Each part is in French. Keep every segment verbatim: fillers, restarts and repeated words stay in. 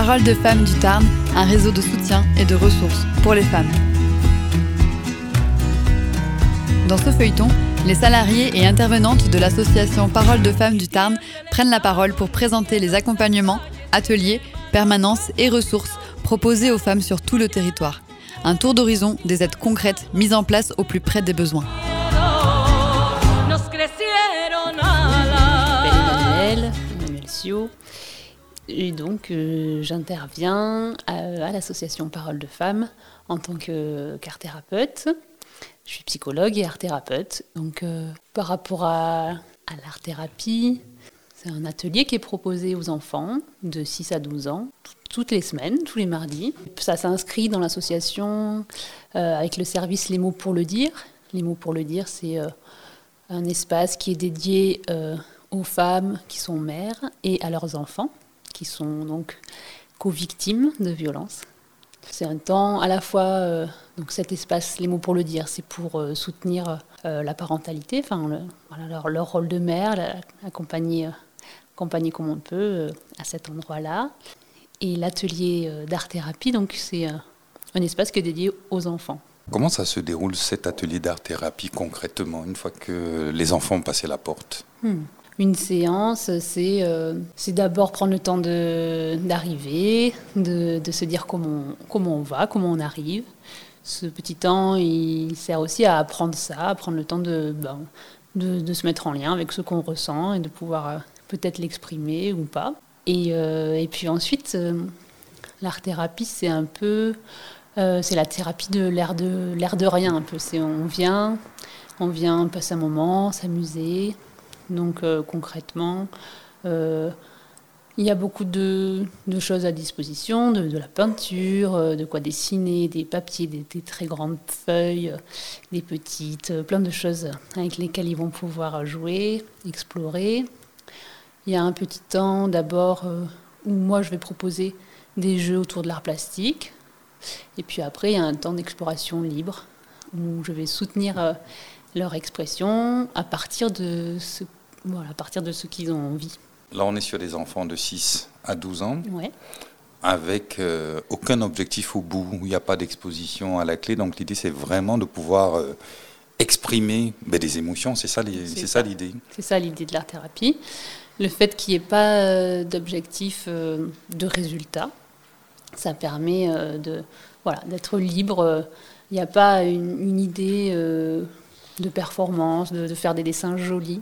Paroles de femmes du Tarn, un réseau de soutien et de ressources pour les femmes. Dans ce feuilleton, les salariés et intervenantes de l'association Paroles de femmes du Tarn prennent la parole pour présenter les accompagnements, ateliers, permanences et ressources proposés aux femmes sur tout le territoire. Un tour d'horizon des aides concrètes mises en place au plus près des besoins. Je m'appelle Emmanuel, Emmanuel Sio, et donc euh, j'interviens à, à l'association Paroles de femmes en tant que, qu'art thérapeute. Je suis psychologue et art thérapeute. Donc euh, par rapport à, à l'art thérapie, c'est un atelier qui est proposé aux enfants de six à douze ans, t- toutes les semaines, tous les mardis. Ça s'inscrit dans l'association euh, avec le service Les mots pour le dire. Les mots pour le dire, c'est euh, un espace qui est dédié euh, aux femmes qui sont mères et à leurs enfants, qui sont donc co-victimes de violences. C'est un temps à la fois, euh, donc cet espace, les mots pour le dire, c'est pour euh, soutenir euh, la parentalité, enfin le, voilà, leur, leur rôle de mère, la, accompagner, euh, accompagner comme on peut euh, à cet endroit-là. Et l'atelier euh, d'art-thérapie, donc c'est euh, un espace qui est dédié aux enfants. Comment ça se déroule cet atelier d'art-thérapie concrètement, une fois que les enfants ont passé la porte ? hmm. Une séance, c'est, euh, c'est d'abord prendre le temps de, d'arriver, de, de se dire comment, comment on va, comment on arrive. Ce petit temps, il sert aussi à apprendre ça, à prendre le temps de, ben, de, de se mettre en lien avec ce qu'on ressent et de pouvoir euh, peut-être l'exprimer ou pas. Et, euh, et puis ensuite, euh, l'art-thérapie, c'est un peu... Euh, c'est la thérapie de l'air de, l'air de rien, un peu. C'est, on vient, on vient passer un moment, s'amuser... Donc euh, concrètement, euh, il y a beaucoup de, de choses à disposition, de, de la peinture, euh, de quoi dessiner, des papiers, des, des très grandes feuilles, euh, des petites, euh, plein de choses avec lesquelles ils vont pouvoir jouer, explorer. Il y a un petit temps d'abord euh, où moi je vais proposer des jeux autour de l'art plastique. Et puis après, il y a un temps d'exploration libre où je vais soutenir euh, leur expression à partir de ce Voilà, à partir de ce qu'ils ont envie. Là, on est sur des enfants de six à douze ans, ouais. avec euh, aucun objectif au bout, où il n'y a pas d'exposition à la clé. Donc l'idée, c'est vraiment de pouvoir euh, exprimer ben, des émotions. C'est ça, les, c'est, c'est ça l'idée. C'est ça l'idée de l'art-thérapie. Le fait qu'il n'y ait pas euh, d'objectif euh, de résultat, ça permet euh, de, voilà, d'être libre. Il n'y a pas une, une idée euh, de performance, de, de faire des dessins jolis.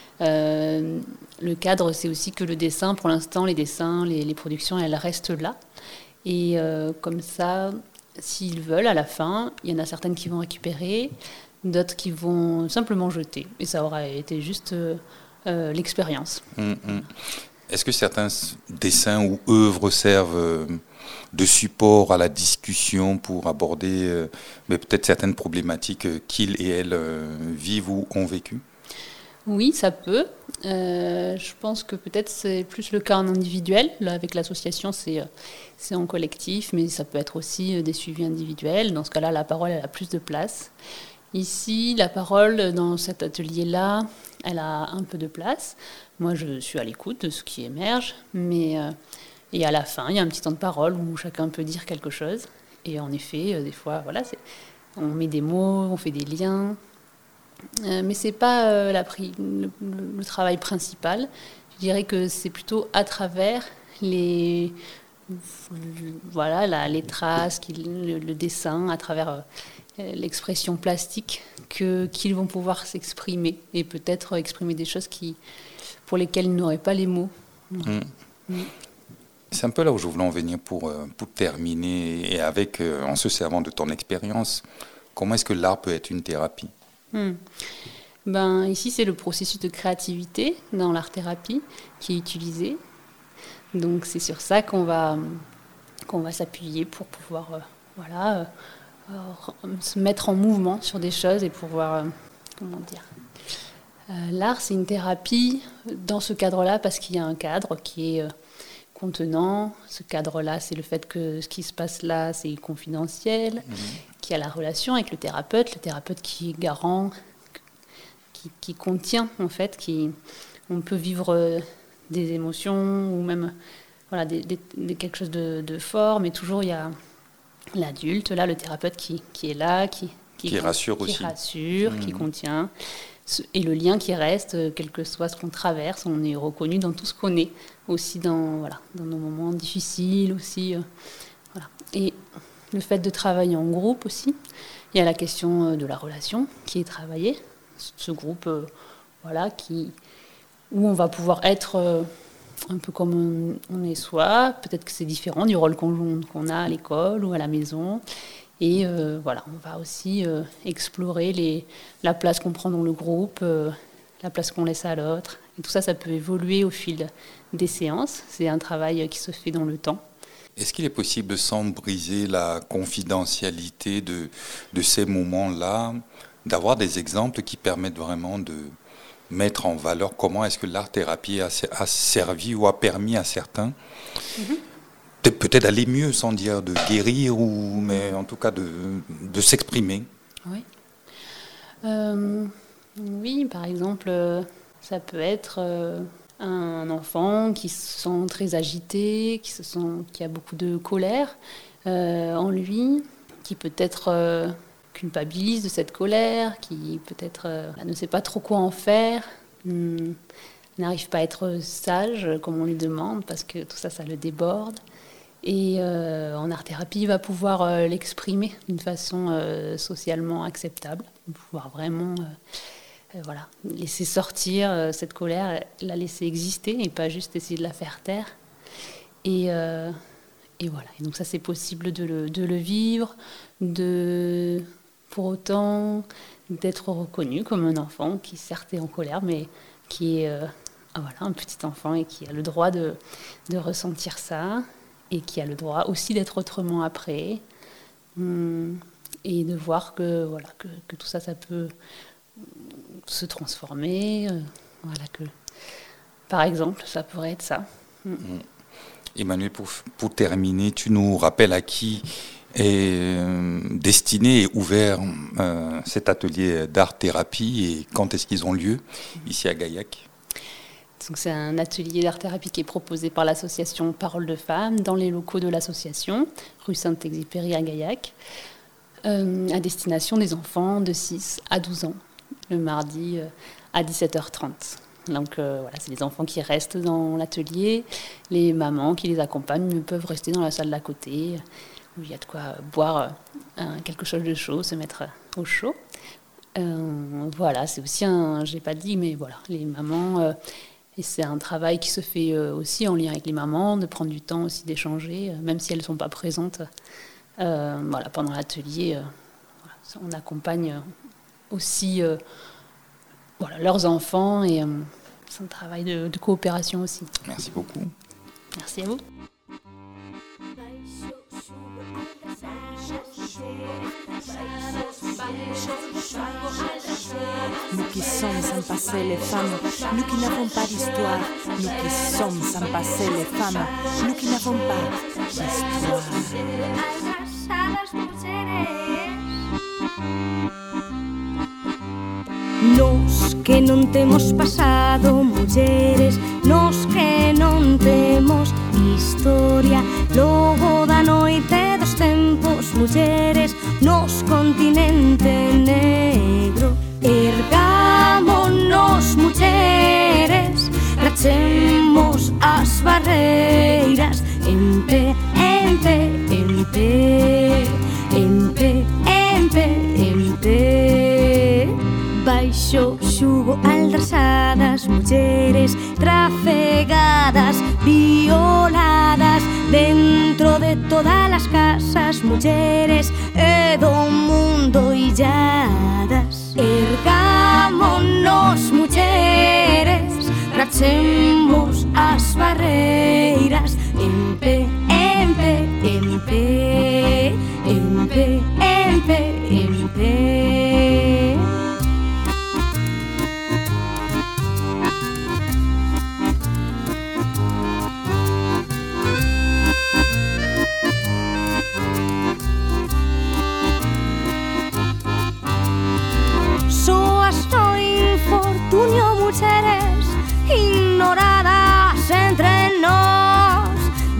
Euh, le cadre, c'est aussi que le dessin, pour l'instant, les dessins, les, les productions, elles restent là. Et euh, comme ça, s'ils veulent, à la fin, il y en a certaines qui vont récupérer, d'autres qui vont simplement jeter. Et ça aura été juste euh, euh, l'expérience. Mmh, mmh. Est-ce que certains dessins ou œuvres servent de support à la discussion pour aborder euh, mais peut-être certaines problématiques qu'ils et elles euh, vivent ou ont vécues ? Oui, ça peut. Euh, je pense que peut-être c'est plus le cas en individuel. Là, avec l'association, c'est, c'est en collectif, mais ça peut être aussi des suivis individuels. Dans ce cas-là, la parole, elle a plus de place. Ici, la parole, dans cet atelier-là, elle a un peu de place. Moi, je suis à l'écoute de ce qui émerge, mais euh, et à la fin, il y a un petit temps de parole où chacun peut dire quelque chose. Et en effet, euh, des fois, voilà, c'est, on met des mots, on fait des liens. Euh, mais ce n'est pas euh, la, le, le travail principal. Je dirais que c'est plutôt à travers les, voilà, la, les traces, le, le dessin, à travers euh, l'expression plastique que, qu'ils vont pouvoir s'exprimer et peut-être exprimer des choses qui, pour lesquelles ils n'auraient pas les mots. Mmh. Mmh. C'est un peu là où je voulais en venir pour, pour terminer, et avec, en se servant de ton expérience, comment est-ce que l'art peut être une thérapie ? Hmm. Ben, ici, c'est le processus de créativité dans l'art-thérapie qui est utilisé. Donc, c'est sur ça qu'on va, qu'on va s'appuyer pour pouvoir euh, voilà, euh, se mettre en mouvement sur des choses et pouvoir... Euh, comment dire euh, L'art, c'est une thérapie dans ce cadre-là parce qu'il y a un cadre qui est... Euh, contenant. Ce cadre-là, c'est le fait que ce qui se passe là, c'est confidentiel, mmh. qu'il y a la relation avec le thérapeute, le thérapeute qui est garant, qui, qui contient, en fait, qui, on peut vivre des émotions ou même voilà, des, des, des, quelque chose de, de fort, mais toujours il y a l'adulte, là, le thérapeute qui, qui est là, qui, qui, qui rassure qui aussi. rassure, mmh. qui contient, et le lien qui reste, quel que soit ce qu'on traverse, on est reconnu dans tout ce qu'on est, aussi dans, voilà, dans nos moments difficiles aussi. Euh, voilà. Et le fait de travailler en groupe aussi, il y a la question de la relation qui est travaillée, ce groupe euh, voilà, qui, où on va pouvoir être euh, un peu comme on, on est soi, peut-être que c'est différent du rôle qu'on, qu'on a à l'école ou à la maison. Et euh, voilà, on va aussi euh, explorer les, la place qu'on prend dans le groupe, euh, la place qu'on laisse à l'autre. Et tout ça, ça peut évoluer au fil des séances. C'est un travail qui se fait dans le temps. Est-ce qu'il est possible, sans briser la confidentialité de, de ces moments-là, d'avoir des exemples qui permettent vraiment de mettre en valeur comment est-ce que l'art-thérapie a, a servi ou a permis à certains mm-hmm. de peut-être aller mieux, sans dire de guérir, ou, mais en tout cas de, de s'exprimer? Oui. Euh, oui, par exemple, ça peut être euh, un enfant qui se sent très agité, qui, se sent, qui a beaucoup de colère euh, en lui, qui peut-être euh, culpabilise de cette colère, qui peut-être euh, ne sait pas trop quoi en faire, hum, n'arrive pas à être sage comme on lui demande, parce que tout ça, ça le déborde. Et euh, en art-thérapie, il va pouvoir euh, l'exprimer d'une façon euh, socialement acceptable, pouvoir vraiment euh, euh, voilà, laisser sortir euh, cette colère, la laisser exister et pas juste essayer de la faire taire. Et, euh, et voilà. Et donc ça, c'est possible de le, de le vivre, de, pour autant d'être reconnu comme un enfant qui certes est en colère, mais qui est euh, voilà, un petit enfant et qui a le droit de, de ressentir ça. Et qui a le droit aussi d'être autrement après, hum, et de voir que, voilà, que, que tout ça, ça peut se transformer. Euh, voilà, que, par exemple, ça pourrait être ça. Hum. Emmanuel, pour, pour terminer, tu nous rappelles à qui est euh, destiné et ouvert euh, cet atelier d'art-thérapie et quand est-ce qu'ils ont lieu ici à Gaillac? Donc c'est un atelier d'art-thérapie qui est proposé par l'association Parole de Femmes dans les locaux de l'association, rue Saint-Exupéry à Gaillac, euh, à destination des enfants de six à douze ans, le mardi euh, à dix-sept heures trente. Donc euh, voilà, c'est les enfants qui restent dans l'atelier, les mamans qui les accompagnent peuvent rester dans la salle d'à côté, où il y a de quoi boire euh, quelque chose de chaud, se mettre au chaud. Euh, voilà, c'est aussi un, je l'ai pas dit, mais voilà, les mamans... Euh, Et c'est un travail qui se fait aussi en lien avec les mamans, de prendre du temps aussi d'échanger, même si elles ne sont pas présentes. Euh, voilà, pendant l'atelier, euh, voilà, on accompagne aussi euh, voilà, leurs enfants et euh, c'est un travail de, de coopération aussi. Merci beaucoup. Merci à vous. Nous qui sommes sans passer les femmes, nous qui n'avons pas d'histoire, nous qui sommes sans passer les femmes, nous qui n'avons pas d'histoire. Nos que non temos pasado, mulleres, nos que non temos historia, logo da noite dos tempos, mulleres, nos continente negro. Ergámonos, mulleres, rachemos as barreiras, en pé, en pé, en pé, en pé, en pé, en pé. Baixo xugo aldrasadas, mulleres trafegadas, violadas, dentro de todas as casas, mulleres e do mundo illadas. Ergámonos, mulleres, rachemos as barreiras, en pé, en pé, en pé, en pé, en pé, en pé. Infortunio, mulleres ignoradas entre nós,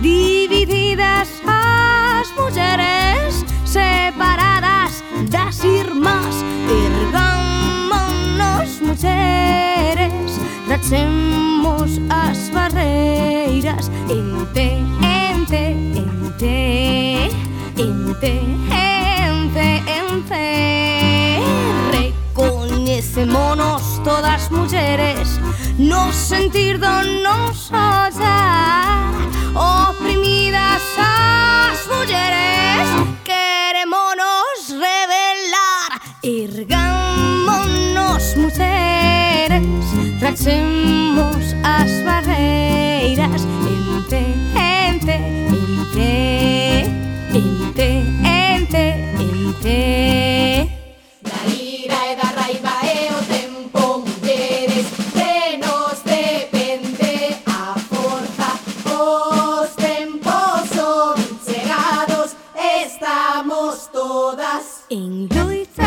Tracemos as barreiras ente, ente, ente, ente, ente, ente. Recoñecémonos todas mulleres no sentir do noso ollar. Oprimidas as mulleres, querémonos revelar. Ergámonos mulleres, rachemos as barreiras ente, ente, ente, ente, ente, ente. Da ira e da raiva e o tempo, mulleres, de nos depende a forza. Os tempos son chegados, estamos todas en loita.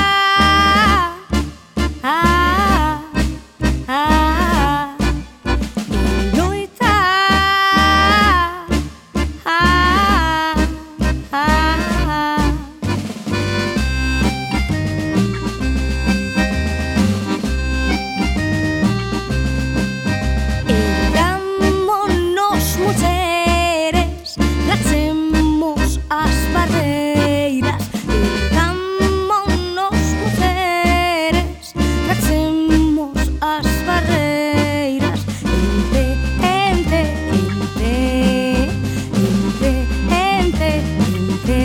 Ah, ah, en loita. Ah, ah. Ergámonos mulleres, rachemos as barreiras. Ergámonos mulleres, rachemos as barreiras ente, ente, ente, ente, ente, ente.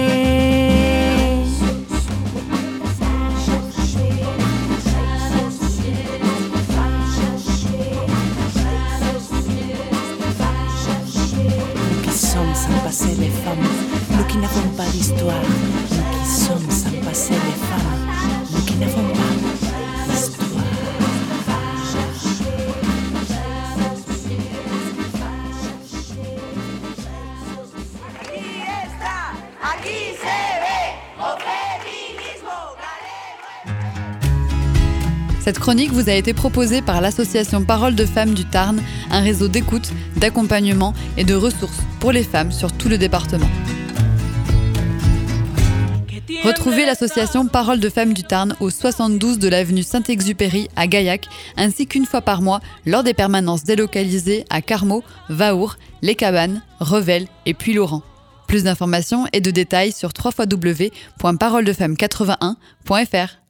Nous qui sommes sans passer les femmes, nous qui n'avons pas d'histoire. Nous qui sommes sans passer les femmes, nous qui n'avons pas d'histoire. Cette chronique vous a été proposée par l'association Parole de Femmes du Tarn, un réseau d'écoute, d'accompagnement et de ressources pour les femmes sur tout le département. Retrouvez l'association Parole de Femmes du Tarn au soixante-douze de l'avenue Saint-Exupéry à Gaillac, ainsi qu'une fois par mois lors des permanences délocalisées à Carmaux, Vaour, Les Cabanes, Revel et Puylaurens. Plus d'informations et de détails sur w w w point parole de femmes quatre-vingt-un point f r.